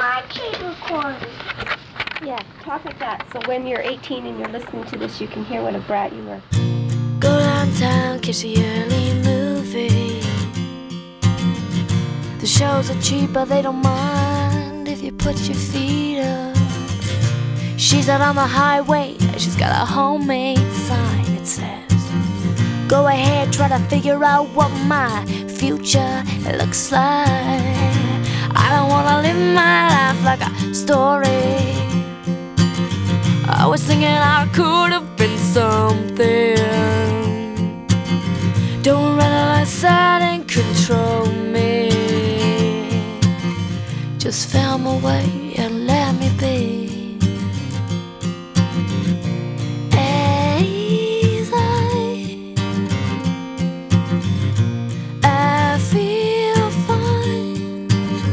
my tape recorder. Yeah, talk like that, so when you're 18 and you're listening to this, you can hear what a brat you were. Go downtown, catch the early movie. The shows are cheap, but they don't mind if you put your feet up. She's out on the highway, she's got a homemade sign. It says, go ahead, try to figure out what my future looks like. I don't wanna live my life like a story. I was thinking I could have been something. Don't let aside and control me. Just film away and let me be. Easy. I feel fine.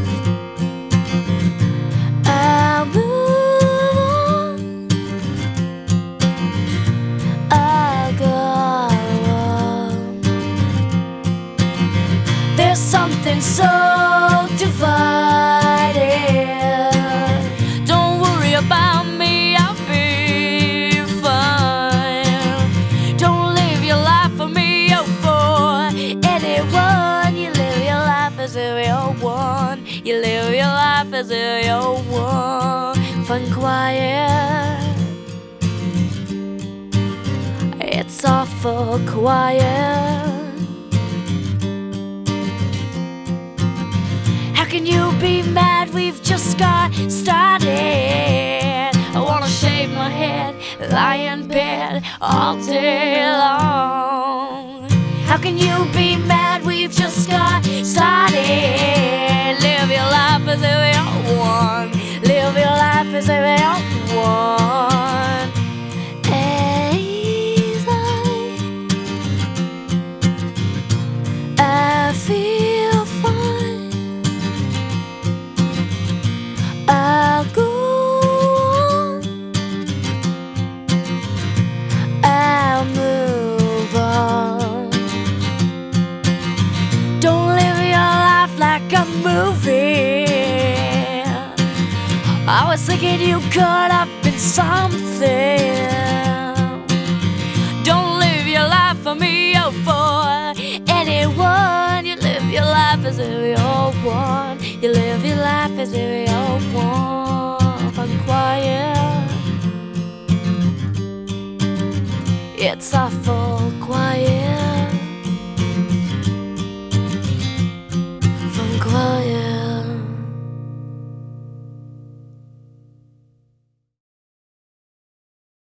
I'll move on. I'll go on. There's something so divided. Don't worry about me, I'll be fine. Don't live your life for me or for anyone. You live your life as if you're one. You live your life as if you're one. Fun, quiet. It's awful quiet. How can you be mad? We've just got started. I wanna shave my head, lie in bed all day long. How can you be mad? We've just got started. Live your life as if you're one. Live your life as if you're one. Easy. I feel fine. I'll go on. I'll move on. Don't live your life like a movie. I was thinking you could have been something. Don't live your life for me or for anyone. You live your life as if you're one. You live your life as if you're one. Fun, quiet. It's awful quiet.